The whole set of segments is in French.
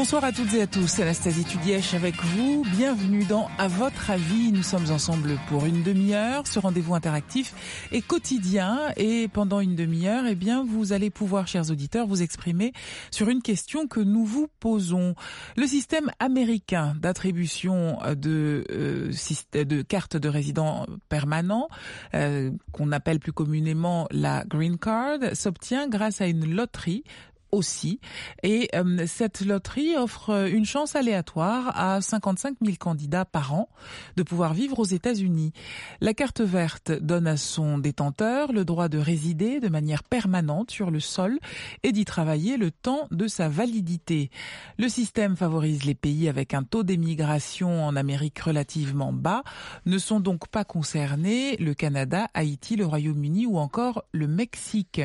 Bonsoir à toutes et à tous, Anastasie Tudièche avec vous. Bienvenue dans À votre avis. Nous sommes ensemble pour une demi-heure. Ce rendez-vous interactif est quotidien et pendant une demi-heure, eh bien, vous allez pouvoir, chers auditeurs, vous exprimer sur une question que nous vous posons. Le système américain d'attribution de cartes de résident permanent, qu'on appelle plus communément la Green Card, s'obtient grâce à une loterie aussi. Et cette loterie offre une chance aléatoire à 55 000 candidats par an de pouvoir vivre aux États-Unis. La carte verte donne à son détenteur le droit de résider de manière permanente sur le sol et d'y travailler le temps de sa validité. Le système favorise les pays avec un taux d'émigration en Amérique relativement bas. Ne sont donc pas concernés le Canada, Haïti, le Royaume-Uni ou encore le Mexique.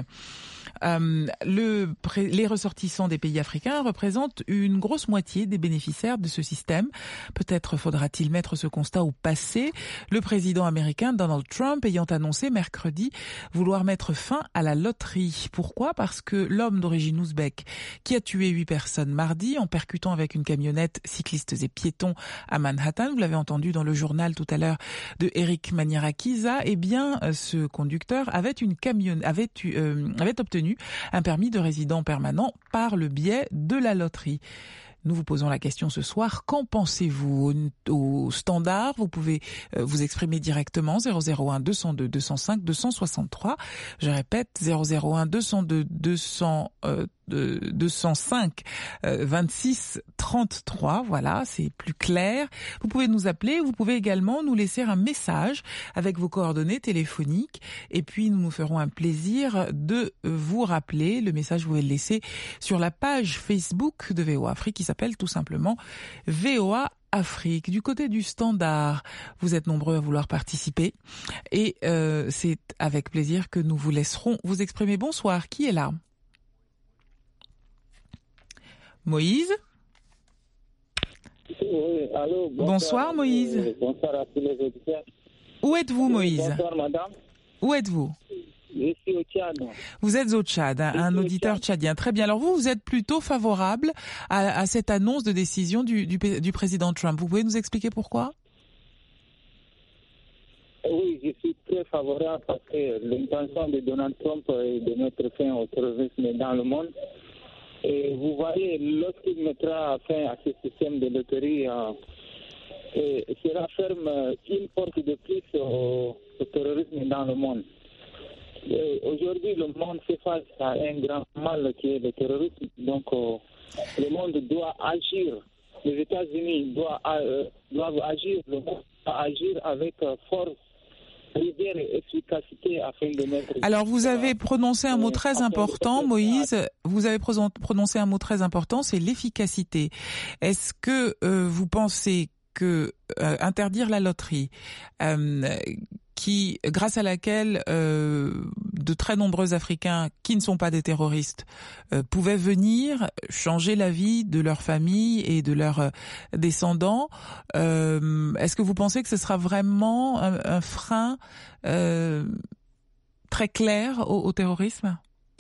Les ressortissants des pays africains représentent une grosse moitié des bénéficiaires de ce système. Peut-être faudra-t-il mettre ce constat au passé, le président américain Donald Trump ayant annoncé mercredi vouloir mettre fin à la loterie. Pourquoi ? Parce que l'homme d'origine ouzbek qui a tué 8 personnes mardi en percutant avec une camionnette cyclistes et piétons à Manhattan, vous l'avez entendu dans le journal tout à l'heure de Eric Maniarakiza, eh bien ce conducteur avait obtenu un permis de résident permanent par le biais de la loterie. Nous vous posons la question ce soir, qu'en pensez-vous au standard? Vous pouvez vous exprimer directement 001 202 205 263. Je répète 001 202 205 26 33. Voilà, c'est plus clair. Vous pouvez nous appeler, vous pouvez également nous laisser un message avec vos coordonnées téléphoniques et puis nous nous ferons un plaisir de vous rappeler. Le message, vous pouvez le laisser sur la page Facebook de VOA Afrique qui s'appelle tout simplement VOA Afrique. Du côté du standard, vous êtes nombreux à vouloir participer et c'est avec plaisir que nous vous laisserons vous exprimer. Bonsoir, qui est là ? Moïse ? Oui, allô, bonsoir Moïse. Bonsoir à tous les auditeurs. Où êtes-vous Moïse ? Bonsoir madame. Où êtes-vous ? Je suis au Tchad. Vous êtes au Tchad, un auditeur tchadien. Très bien. Alors vous êtes plutôt favorable à cette annonce de décision du président Trump. Vous pouvez nous expliquer pourquoi ? Oui, je suis très favorable parce que l'intention de Donald Trump est de mettre fin au terrorisme dans le monde. Et vous voyez, lorsqu'il mettra fin à ce système de loterie, cela ferme une porte de plus au terrorisme dans le monde. Aujourd'hui, le monde fait face à un grand mal qui est le terrorisme. Donc, le monde doit agir. Les États-Unis doivent agir. Le monde doit agir avec force, rigueur et efficacité afin de mettre... Alors, vous avez prononcé un mot très important, Moïse. Vous avez prononcé un mot très important, c'est l'efficacité. Est-ce que vous pensez que interdire la loterie, grâce à laquelle de très nombreux Africains qui ne sont pas des terroristes pouvaient venir changer la vie de leur famille et de leurs descendants, est-ce que vous pensez que ce sera vraiment un frein très clair au terrorisme ?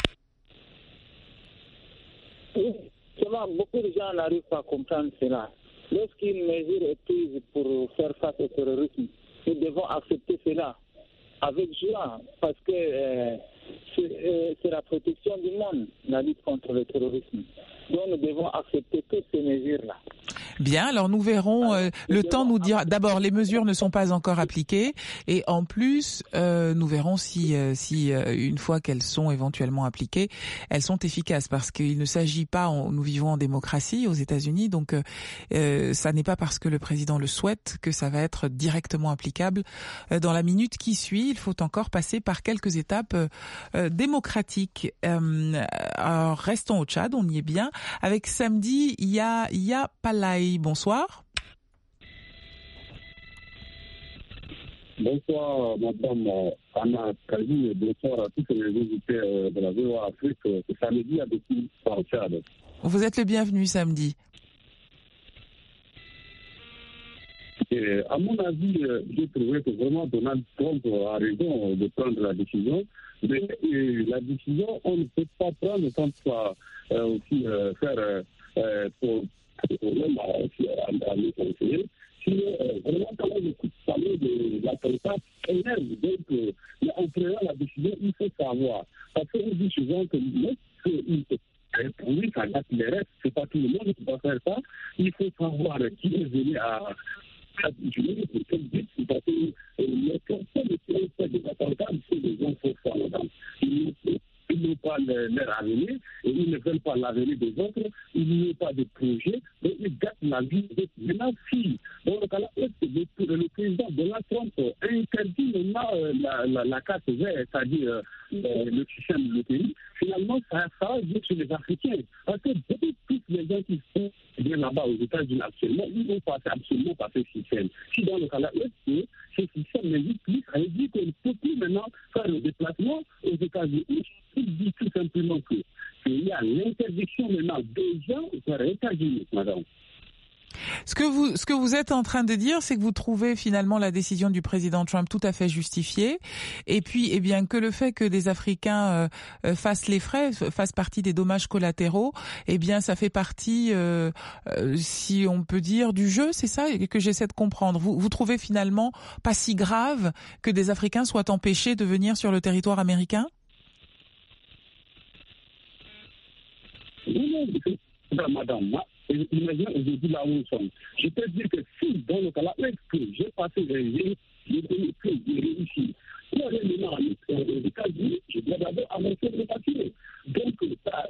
Oui, beaucoup de gens n'arrivent pas à comprendre cela. Lorsqu'une mesure est prise pour faire face au terrorisme, nous devons accepter cela avec joie parce que c'est la protection du monde, la lutte contre le terrorisme. Donc nous devons accepter toutes ces mesures-là. Bien, alors nous verrons, le temps nous dira, d'abord les mesures ne sont pas encore appliquées et en plus nous verrons si une fois qu'elles sont éventuellement appliquées, elles sont efficaces parce qu'il ne s'agit pas, nous vivons en démocratie aux États-Unis, donc ça n'est pas parce que le président le souhaite que ça va être directement applicable dans la minute qui suit. Il faut encore passer par quelques étapes démocratiques. Alors restons au Tchad, on y est bien. Avec samedi, Yaya Palai. Bonsoir. Bonsoir, madame Anna Kazi, et bonsoir à tous les visiteurs de la VOA Afrique. Ce samedi, avec nous, au Tchad. Vous êtes le bienvenu samedi. Et à mon avis, j'ai trouvé que vraiment Donald Trump a raison de prendre la décision. Mais la décision, on ne peut pas prendre quand ça aussi faire pour problème à nos conseillers. Vraiment, quand on écoute parler de l'attentat, énerve. Donc, mais en prenant la décision, il faut savoir. Parce qu'on dit souvent que oui, ça gâte les restes, c'est pas tout le monde qui va faire ça. Il faut savoir qui est venu à juger pour quel but, parce que les personnes qui ont fait des attentats, c'est des gens forts. Ils n'ont pas leur avenir, et ils ne veulent pas l'avenir des autres, il n'y a pas de projet, donc ils gâtent la vie des autres. Maintenant, si, dans le cas là, le président Donald Trump interdit maintenant la carte verte, c'est-à-dire le système de loterie, finalement, ça va dire sur les Africains. Parce que beaucoup plus les gens qui sont bien là-bas aux États-Unis actuellement, ils vont absolument pas ce système. Si dans le cas là, ce système n'existe plus, ça veut dire qu'on ne peut plus maintenant faire le déplacement aux États-Unis. Il dit tout simplement qu'il y a l'interdiction maintenant des gens vers les États-Unis, madame. Ce que vous êtes en train de dire, c'est que vous trouvez finalement la décision du président Trump tout à fait justifiée, et puis eh bien que le fait que des Africains fassent les frais, fassent partie des dommages collatéraux, eh bien ça fait partie, si on peut dire, du jeu, c'est ça que j'essaie de comprendre. Vous trouvez finalement pas si grave que des Africains soient empêchés de venir sur le territoire américain? Non, madame, imaginez aujourd'hui là où nous sommes. Je peux dire que si, dans le cas là, que j'ai passé j'ai réussi. Pour aller maintenant aux États-Unis, je dois d'abord avancer le papier. Donc, ça,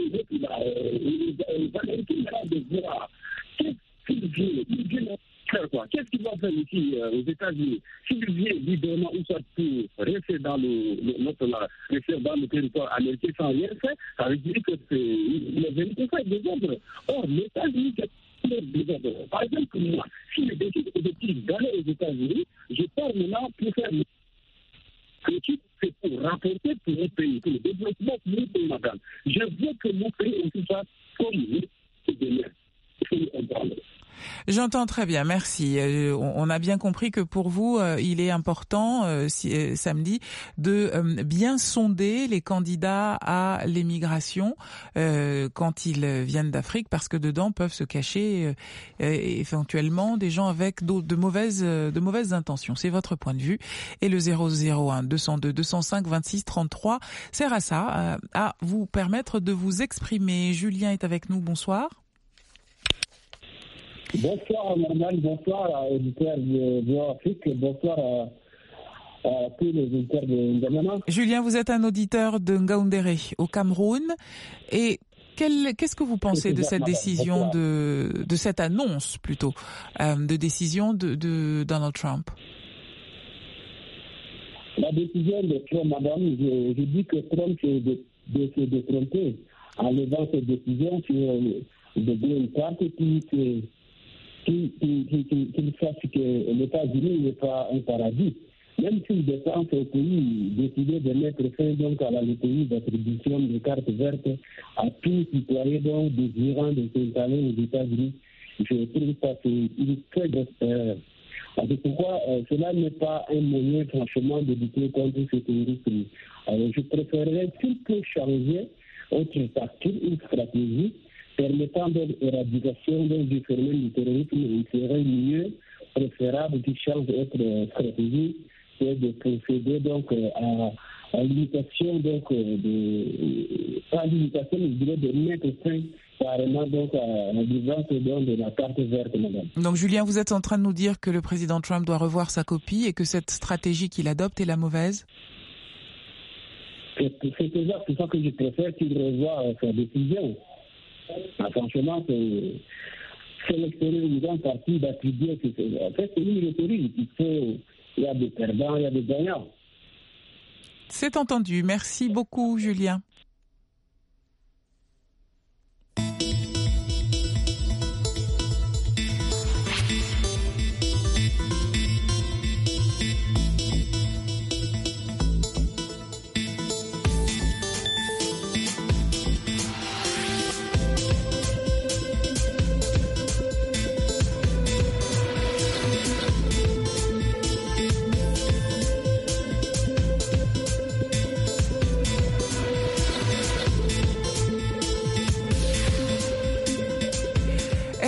les Américains de voir qu'est-ce qu'il vient faire quoi. Qu'est-ce qu'il va faire ici aux États-Unis? S'il vient librement ou soit pour rester dans le territoire américain sans rien faire, ça veut dire que il est venu pour faire des ordres. Or, les États-Unis, c'est des ordres. Par exemple, moi, si je décide d'aller aux États-Unis, je pars maintenant pour faire l'étude, c'est pour rapporter pour mon pays, pour le développement de mon pays, madame. Je veux que mon pays aussi soit comme nous, c'est de l'air. Il faut le comprendre. J'entends très bien, merci. On a bien compris que pour vous, il est important samedi de bien sonder les candidats à l'émigration quand ils viennent d'Afrique, parce que dedans peuvent se cacher éventuellement des gens avec de mauvaises intentions. C'est votre point de vue. Et le 001 202 205 26 33 sert à ça, à vous permettre de vous exprimer. Julien est avec nous. Bonsoir. Bonsoir Norman, bonsoir à l'éditeur de Afrique, bonsoir à tous les éditeurs de N'Djamena. Julien, vous êtes un auditeur de Ngaoundéré au Cameroun, et qu'est-ce que vous pensez de cette décision, de cette annonce plutôt, de décision de Donald Trump? La décision de Trump, madame, je dis que Trump s'est détrompé en levant cette décision sur de Green Card qu'il sache que les États-Unis n'est pas un paradis. Même s'il défend ce pays, décider de mettre fin donc à la loterie d'attribution des cartes vertes à tout citoyen donc désirant de s'installer aux États-Unis, je trouve ça une très grosse erreur. C'est pourquoi cela n'est pas un moyen franchement de lutter contre cette industrie. Alors, je préférerais qu'il peut changer autre tactique, une stratégie permettant de l'éradication du phénomène du terrorisme. Il serait mieux, préférable qu'il change notre stratégie que de procéder donc à l'imitation donc pas l'imitation, mais je dirais de mettre fin carrément donc à la vivance de la carte verte, madame. Donc Julien, vous êtes en train de nous dire que le président Trump doit revoir sa copie et que cette stratégie qu'il adopte est la mauvaise? C'est ça que je préfère qu'il revoie sa décision. Franchement, c'est l'expérience d'un parti d'attribuer. En fait, c'est une loterie. Il y a des perdants, il y a des gagnants. C'est entendu. Merci beaucoup, Julien.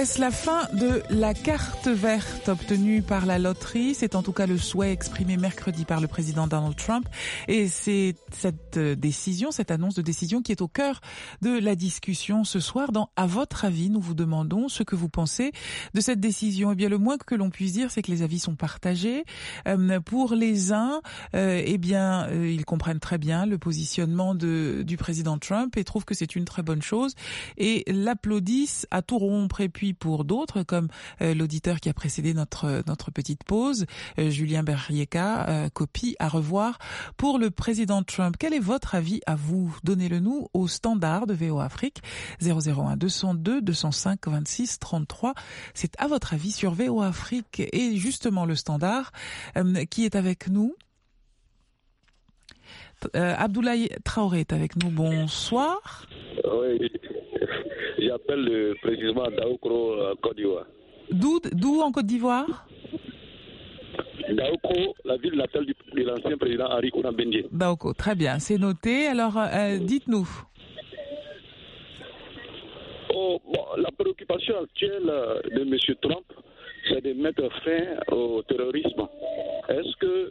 Est-ce la fin de la carte verte obtenue par la loterie? C'est en tout cas le souhait exprimé mercredi par le président Donald Trump. Et c'est cette décision, cette annonce de décision qui est au cœur de la discussion ce soir. Dans À votre avis, nous vous demandons ce que vous pensez de cette décision. Eh bien, le moins que l'on puisse dire, c'est que les avis sont partagés. Pour les uns, ils comprennent très bien le positionnement du président Trump et trouvent que c'est une très bonne chose et l'applaudissent à tout rompre. Et puis pour d'autres, comme l'auditeur qui a précédé notre petite pause, Julien Berrieka, copie à revoir pour le président Trump. Quel est votre avis à vous? Donnez-le nous au standard de VOA Afrique 001 202 205 26 33. C'est à votre avis sur VOA Afrique et justement le standard qui est avec nous. Abdoulaye Traoré est avec nous. Bonsoir. Oui, j'appelle précisément Daoukro, Côte d'Ivoire. D'où en Côte d'Ivoire? Daoukro, la ville natale de l'ancien président Henri Konan Bédié. Daoukro, très bien, c'est noté. Alors, dites-nous. La préoccupation actuelle de M. Trump, c'est de mettre fin au terrorisme. Est-ce que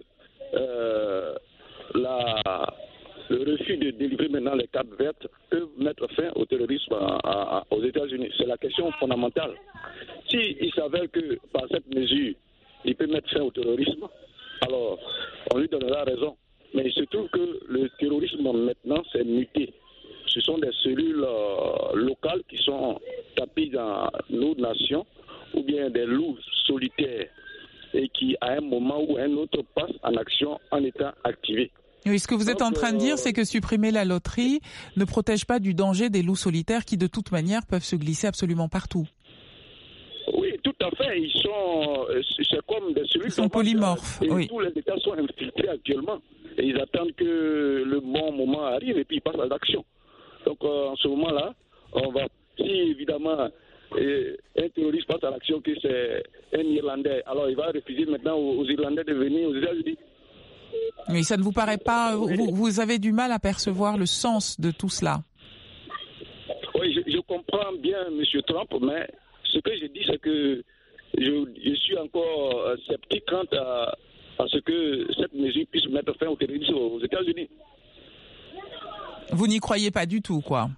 le refus de délivrer maintenant les cartes vertes peut mettre fin au terrorisme aux États-Unis? C'est la question fondamentale. S'il s'avère que par cette mesure, il peut mettre fin au terrorisme, alors on lui donnera raison. Mais il se trouve que le terrorisme maintenant s'est muté. Ce sont des cellules locales qui sont tapées dans nos nations ou bien des loups solitaires et qui à un moment ou un autre passent en action en étant activés. Oui, ce que vous êtes en train de dire, c'est que supprimer la loterie ne protège pas du danger des loups solitaires qui, de toute manière, peuvent se glisser absolument partout. Oui, tout à fait. C'est comme des cellules. Ils sont polymorphes. Et oui. Tous les États sont infiltrés actuellement. Et ils attendent que le bon moment arrive et puis ils passent à l'action. Donc, en ce moment-là, si évidemment un terroriste passe à l'action, que c'est un Irlandais, alors il va refuser maintenant aux Irlandais de venir aux États-Unis. Mais ça ne vous paraît pas... Vous avez du mal à percevoir le sens de tout cela? Oui, je comprends bien M. Trump, mais ce que je dis, c'est que je suis encore sceptique quant à ce que cette mesure puisse mettre fin au terrorisme aux États-Unis. Vous n'y croyez pas du tout, quoi?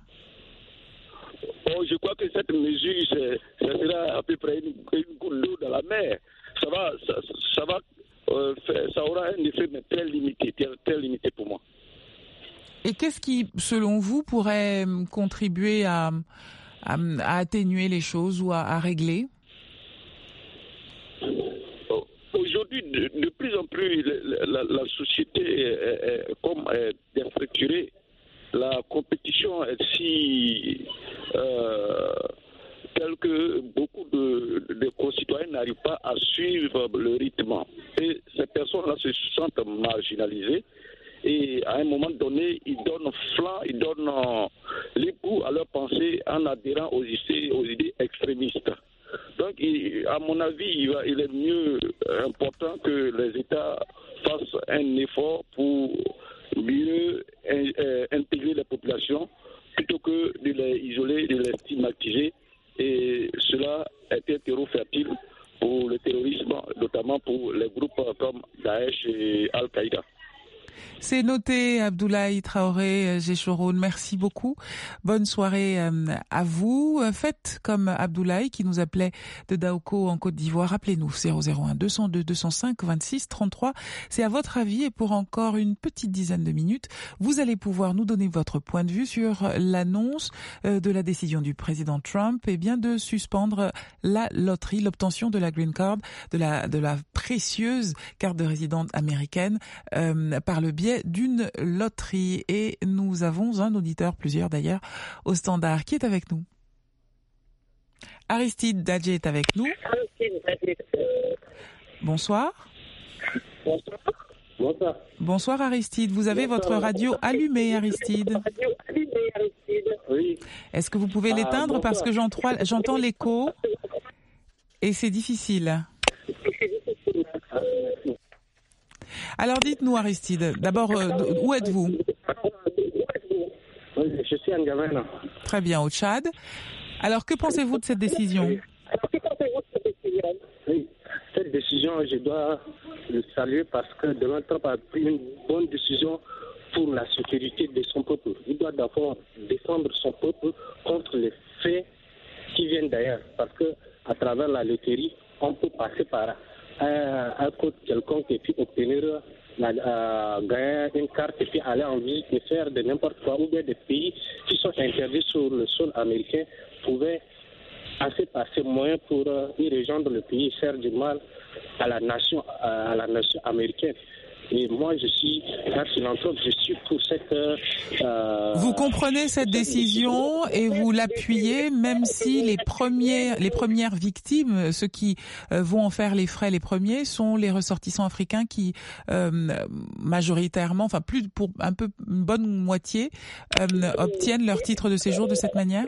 Je crois que cette mesure, ça sera à peu près une goutte d'eau dans la mer. Ça aura un effet mais très limité pour moi. Et qu'est-ce qui, selon vous, pourrait contribuer à atténuer les choses ou à régler? Aujourd'hui, de plus en plus, la société est déstructurée. La compétition est si telle que beaucoup de concitoyens n'arrivent pas à suivre le rythme. Et ces personnes-là se sentent marginalisées. Et à un moment donné, ils donnent flanc, ils donnent l'époux à leurs pensées en adhérant aux idées extrémistes. Donc, à mon avis, il est mieux important que les États fassent un effort pour mieux intégrer les populations plutôt que de les isoler, de les stigmatiser. Et cela est un terreau fertile pour le terrorisme, notamment pour les groupes comme Daesh et Al-Qaïda. C'est noté, Abdoulaye Traoré Géchoroun. Merci beaucoup. Bonne soirée à vous. Faites comme Abdoulaye qui nous appelait de Daoukro en Côte d'Ivoire. Appelez-nous 001 202 205 26 33. C'est à votre avis et pour encore une petite dizaine de minutes, vous allez pouvoir nous donner votre point de vue sur l'annonce de la décision du président Trump de suspendre la loterie, l'obtention de la green card, de la précieuse carte de résidence américaine par le biais d'une loterie. Et nous avons un auditeur, plusieurs d'ailleurs, au standard. Qui est avec nous? Aristide Dadje est avec nous. Bonsoir. Bonsoir. Bonsoir Aristide. Vous avez votre radio allumée, Aristide. Oui. Est-ce que vous pouvez l'éteindre parce que j'entends l'écho et c'est difficile. Alors dites-nous Aristide, d'abord où êtes-vous? Oui, je suis en Guyane. Très bien, au Tchad. Alors que pensez-vous de cette décision? cette décision, je dois le saluer parce que Donald Trump a pris une bonne décision pour la sécurité de son peuple. Il doit d'abord défendre son peuple contre les faits qui viennent d'ailleurs. Parce que à travers la loterie, on peut passer par un code quelconque et puis obtenir, gagner une carte et puis aller en ville et faire de n'importe quoi. Ou bien des pays qui sont interdits sur le sol américain pouvaient passer par ces moyens pour y rejoindre le pays et faire du mal à la nation américaine. Et moi, je suis un philanthrope, je suis pour cette... Vous comprenez cette décision et vous l'appuyez, même si les premières victimes, ceux qui vont en faire les frais les premiers, sont les ressortissants africains qui, majoritairement, enfin plus pour un peu une bonne moitié, obtiennent leur titre de séjour de cette manière?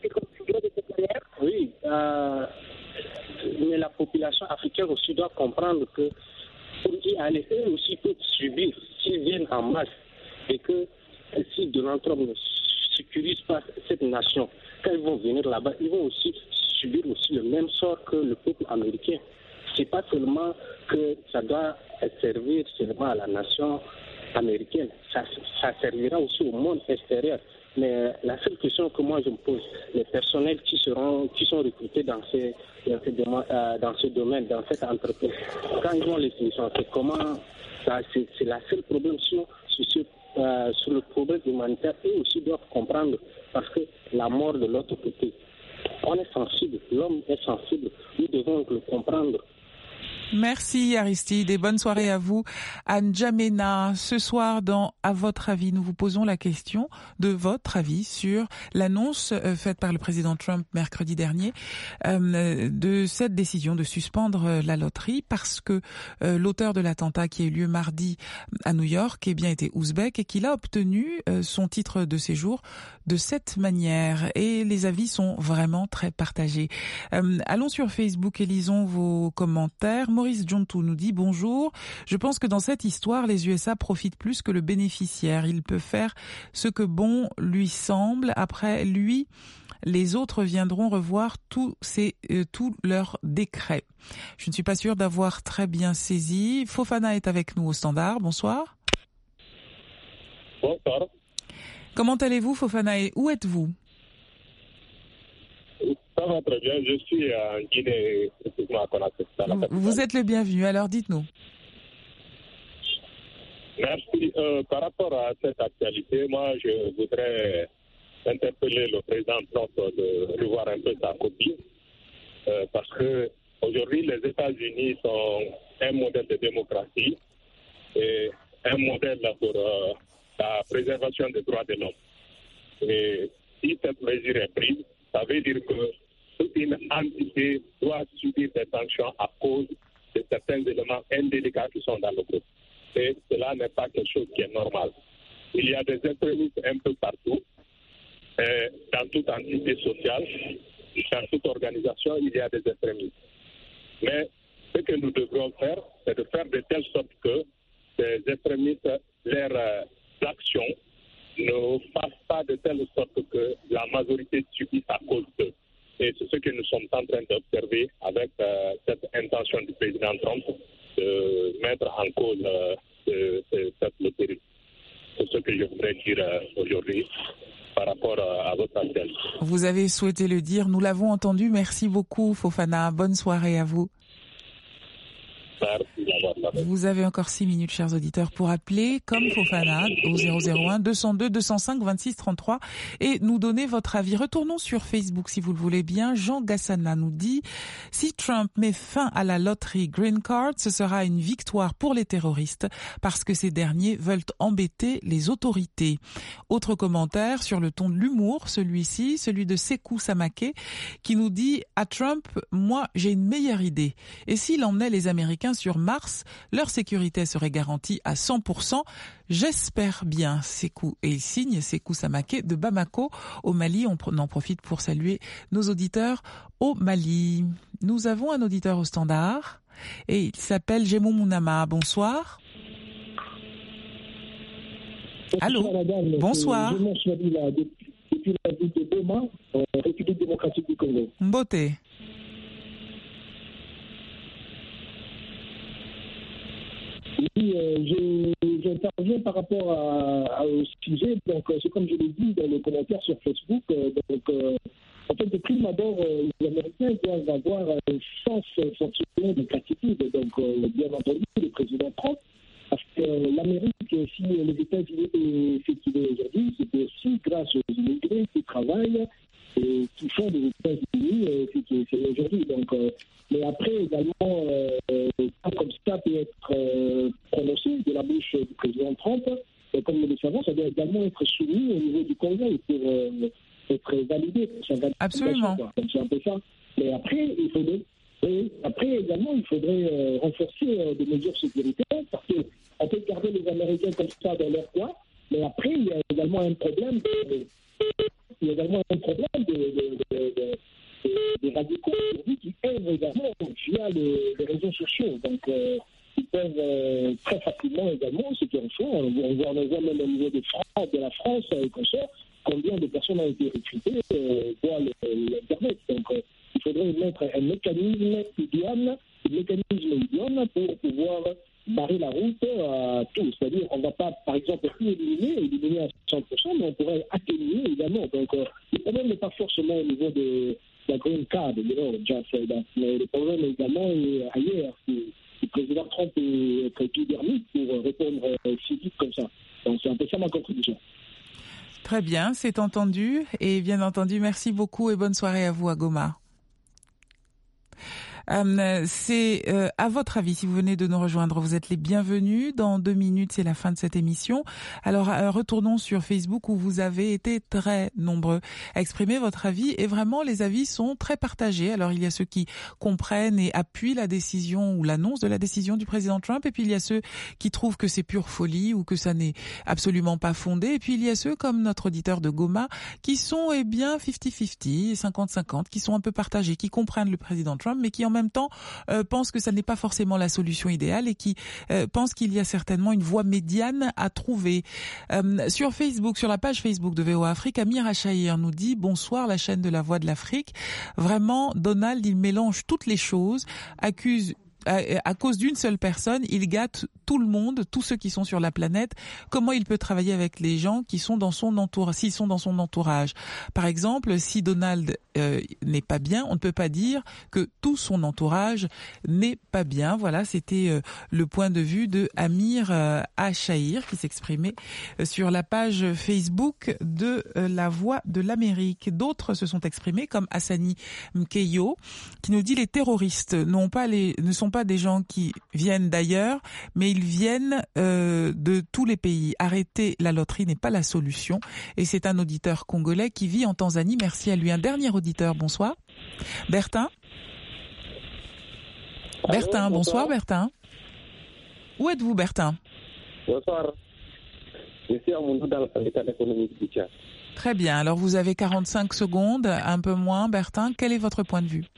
Oui, mais la population africaine aussi doit comprendre que pour y aller, eux aussi peuvent subir s'ils viennent en masse et que si Donald Trump ne sécurise pas cette nation, quand ils vont venir là-bas, ils vont aussi subir aussi le même sort que le peuple américain. C'est pas seulement que ça doit servir seulement à la nation américaine, ça servira aussi au monde extérieur. Mais la seule question que moi je me pose, les personnels qui sont recrutés dans ce domaine, dans cette entreprise, quand ils vont les licencier, comment ça, c'est la seule problème sur le problème humanitaire. Eux aussi doivent comprendre parce que la mort de l'autre côté, on est sensible, l'homme est sensible, nous devons le comprendre. Merci Aristide et bonne soirée à vous. Anne Djamena, ce soir dans À votre avis, nous vous posons la question de votre avis sur l'annonce faite par le président Trump mercredi dernier de cette décision de suspendre la loterie parce que l'auteur de l'attentat qui a eu lieu mardi à New York était ouzbek et qu'il a obtenu son titre de séjour de cette manière. Et les avis sont vraiment très partagés. Allons sur Facebook et lisons vos commentaires. Maurice Jontou nous dit « Bonjour, je pense que dans cette histoire, les USA profitent plus que le bénéficiaire. Il peut faire ce que bon lui semble. Après lui, les autres viendront revoir tous leurs décrets. » Je ne suis pas sûre d'avoir très bien saisi. Fofana est avec nous au standard. Bonsoir. Bonsoir. Comment allez-vous, Fofana, et où êtes-vous? Ça va très bien, je suis en Guinée, à Conakry. Vous êtes le bienvenu, alors dites-nous. Merci. Par rapport à cette actualité, moi je voudrais interpeller le président Trump de revoir un peu sa copie, parce que aujourd'hui les États-Unis sont un modèle de démocratie et un modèle pour la préservation des droits de l'homme. Et si cette mesure est prise, ça veut dire que toute une entité doit subir des sanctions à cause de certains éléments indélicats qui sont dans le groupe. Et cela n'est pas quelque chose qui est normal. Il y a des extrémistes un peu partout, dans toute entité sociale, dans toute organisation, il y a des extrémistes. Mais ce que nous devrions faire, c'est de faire de telle sorte que ces extrémistes, leurs actions ne fassent pas de telle sorte que la majorité subisse à cause d'eux. Et c'est ce que nous sommes en train d'observer avec cette intention du président Trump de mettre en cause cette loterie. C'est ce que je voudrais dire aujourd'hui par rapport à votre appel. Vous avez souhaité le dire, nous l'avons entendu. Merci beaucoup, Fofana. Bonne soirée à vous. Vous avez encore 6 minutes, chers auditeurs, pour appeler comme Fofana au 001 202 205 26 33 et nous donner votre avis. Retournons sur Facebook si vous le voulez bien. Jean Gassana nous dit « Si Trump met fin à la loterie Green Card, ce sera une victoire pour les terroristes parce que ces derniers veulent embêter les autorités. » Autre commentaire sur le ton de l'humour, celui-ci, celui de Sekou Samake qui nous dit « À Trump, moi j'ai une meilleure idée. Et s'il emmenait les Américains sur Mars, leur sécurité serait garantie à 100%. J'espère bien, Sekou. » Et il signe Sekou Samake de Bamako, au Mali. On en profite pour saluer nos auditeurs au Mali. Nous avons un auditeur au standard et il s'appelle Jemou Mounama. Bonsoir. Allô. Bonsoir. Depuis la ville de Goma, République démocratique du Congo. Mbote. Oui, j'interviens par rapport au sujet. Donc, c'est comme je l'ai dit dans le commentaire sur Facebook. En fait, de prime abord, les Américains doivent avoir un sens fonctionnel de gratitude. Donc, bien entendu, le président Trump, parce que l'Amérique, si les États-Unis est ce qu'il est aujourd'hui, c'est aussi grâce aux immigrés qui travaillent et qui font des États-Unis ce qui c'est aujourd'hui. Donc, mais après, également, comme ça peut être prononcé de la bouche du président Trump, et comme nous le savons, ça doit également être soumis au niveau du Congrès pour être validé. Absolument. Donc, c'est un peu ça. Mais après, également, il faudrait renforcer des mesures sécuritaires parce qu'on peut garder les Américains comme ça dans leur coin, mais après, il y a également un problème des radicaux aujourd'hui qui œuvrent également via les réseaux sociaux. Donc, ils peuvent très facilement également, ce qu'ils font, on voit même au niveau de la France et consorts, combien de personnes ont été recrutées via l'Internet. Donc, il faudrait mettre un mécanisme idiome pour pouvoir barrer la route à tout. C'est-à-dire qu'on ne va pas, par exemple, éliminer à 100%, mais on pourrait atténuer également. Donc, le problème n'est pas forcément au niveau de la green card, mais le problème également est ailleurs. Le président Trump est très épidermique pour répondre si vite comme ça. Donc, c'est un peu ça ma contribution. Très bien, c'est entendu. Et bien entendu, merci beaucoup et bonne soirée à vous à Goma. C'est à votre avis, si vous venez de nous rejoindre, vous êtes les bienvenus. Dans 2 minutes, c'est la fin de cette émission. Alors, retournons sur Facebook où vous avez été très nombreux à exprimer votre avis et vraiment, les avis sont très partagés. Alors, il y a ceux qui comprennent et appuient la décision ou l'annonce de la décision du président Trump et puis il y a ceux qui trouvent que c'est pure folie ou que ça n'est absolument pas fondé. Et puis, il y a ceux comme notre auditeur de Goma qui sont, 50-50, 50-50, qui sont un peu partagés, qui comprennent le président Trump mais qui en même temps pensent que ça n'est pas forcément la solution idéale et qui pensent qu'il y a certainement une voie médiane à trouver. Sur Facebook, sur la page Facebook de VOA Afrique, Amir Achaïr nous dit « Bonsoir, la chaîne de la Voix de l'Afrique. Vraiment, Donald, il mélange toutes les choses, à cause d'une seule personne, il gâte tout le monde, tous ceux qui sont sur la planète. Comment il peut travailler avec les gens qui sont dans son entourage, s'ils sont dans son entourage? Par exemple, si Donald n'est pas bien, on ne peut pas dire que tout son entourage n'est pas bien. Voilà, c'était le point de vue de Amir Achaïr qui s'exprimait sur la page Facebook de La Voix de l'Amérique. D'autres se sont exprimés, comme Hassani Mkeyo, qui nous dit les terroristes ne sont pas des gens qui viennent d'ailleurs, mais ils viennent de tous les pays. Arrêter la loterie n'est pas la solution. Et c'est un auditeur congolais qui vit en Tanzanie. Merci à lui. Un dernier auditeur. Bonsoir. Bertin. Allô, Bertin, bonsoir Bertin. Où êtes-vous Bertin? Bonsoir. Je suis à Moundou dans la capitale économique du Tchad. Très bien. Alors vous avez 45 secondes, un peu moins. Bertin, quel est votre point de vue?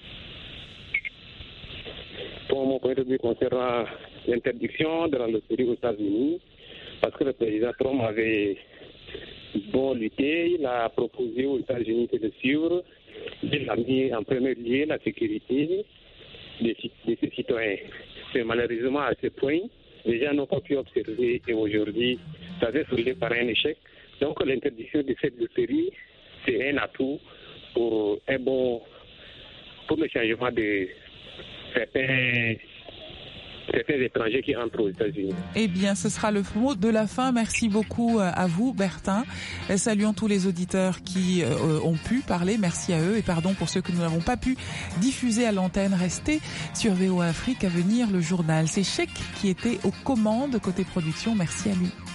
Pour mon point de vue concernant l'interdiction de la loterie aux États-Unis, parce que le président Trump avait lutté, il a proposé aux États-Unis de le suivre, il a mis en premier lieu la sécurité de ses citoyens. C'est malheureusement à ce point, les gens n'ont pas pu observer et aujourd'hui, ça s'est soldé par un échec. Donc l'interdiction de cette loterie, c'est un atout pour le changement de certains étrangers qui entrent aux États-Unis. Eh bien, ce sera le mot de la fin. Merci beaucoup à vous, Bertin. Saluons tous les auditeurs qui ont pu parler. Merci à eux et pardon pour ceux que nous n'avons pas pu diffuser à l'antenne. Restez sur VOA Afrique. À venir, le journal. C'est Cheikh qui était aux commandes côté production. Merci à lui.